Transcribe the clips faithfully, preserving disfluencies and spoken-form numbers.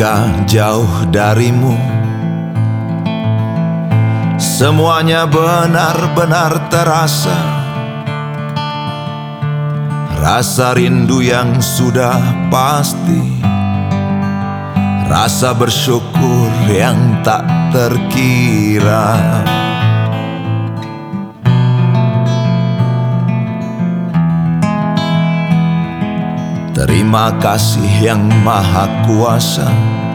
Ketika jauh darimu, semuanya benar-benar terasa. Rasa rindu yang sudah pasti, rasa bersyukur yang tak terkira. Terima kasih yang maha kuasa,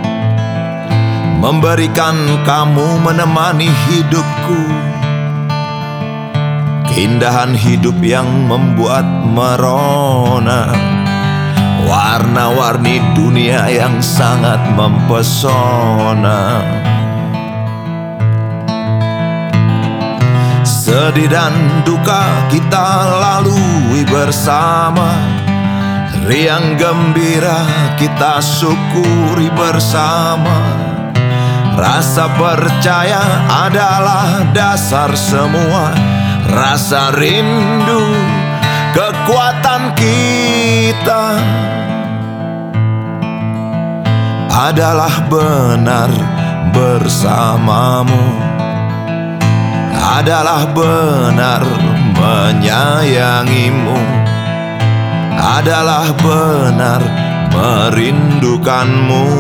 memberikan kamu menemani hidupku. Keindahan hidup yang membuat merona, warna-warni dunia yang sangat mempesona. Sedih dan duka kita lalui bersama, riang gembira kita syukuri bersama. Rasa percaya adalah dasar semua, rasa rindu kekuatan kita. Adalah benar bersamamu, adalah benar menyayangimu, adalah benar merindukanmu.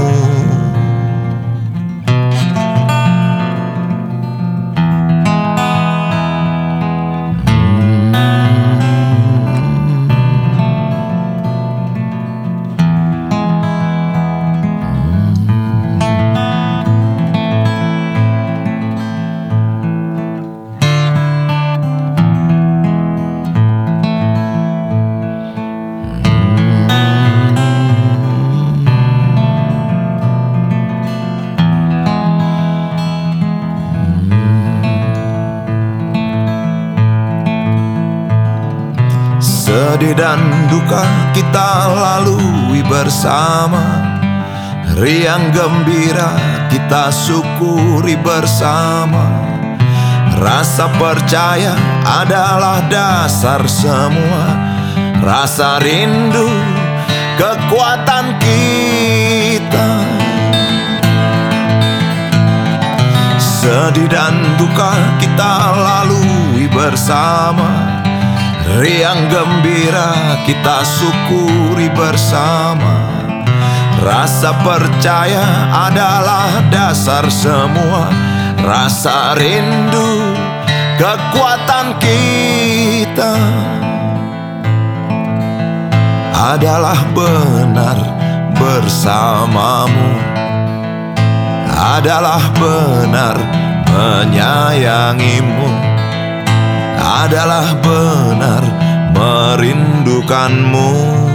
Sedih dan duka kita lalui bersama, riang gembira kita syukuri bersama. Rasa percaya adalah dasar semua, rasa rindu kekuatan kita. Sedih dan duka kita lalui bersama, riang gembira kita syukuri bersama. Rasa percaya adalah dasar semua, rasa rindu kekuatan kita. Adalah benar bersamamu, adalah benar menyayangimu, adalah benar merindukanmu.